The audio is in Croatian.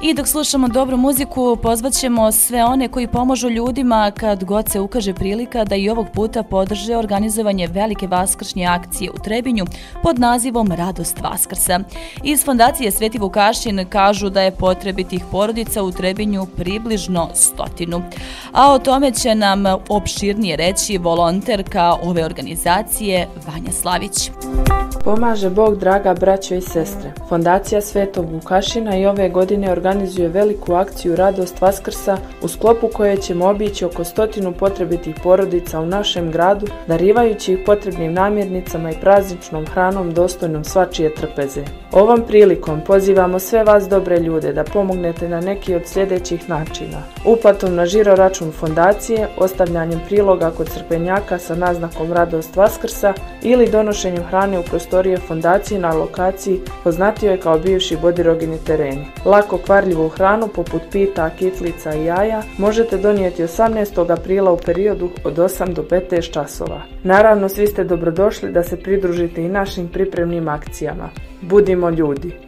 I dok slušamo dobru muziku, pozvaćemo sve one koji pomažu ljudima kad god se ukaže prilika da i ovog puta podrže organizovanje velike vaskršnje akcije u Trebinju pod nazivom Radost Vaskrsa. Iz Fondacije Sveti Vukašin kažu da je potrebitih porodica u Trebinju približno 100. A o tome će nam opširnije reći volonterka ove organizacije Vanja Slavić. Pomaže Bog, draga braćo i sestre. Fondacija Svetog Vukašina i ove godine organizuje veliku akciju Radost Vaskrsa u sklopu koje ćemo obići oko 100 potrebitih porodica u našem gradu, darivajući ih potrebnim namirnicama i prazničnom hranom dostojnom svačije trpeze. Ovom prilikom pozivamo sve vas dobre ljude da pomognete na neki od sljedećih načina: uplatom na žiro račun fondacije, ostavljanjem priloga kod crkvenjaka sa naznakom Radost Vaskrsa ili donošenjem hrane u prostorije fondacije na lokaciji poznatijoj kao bivši Bodirogini tereni. Lako kvarljivu hranu poput pita, kiflica i jaja možete donijeti 18. aprila u periodu od 8 do 15 časova. Naravno, svi ste dobrodošli da se pridružite i našim pripremnim akcijama. Budimo ljudi.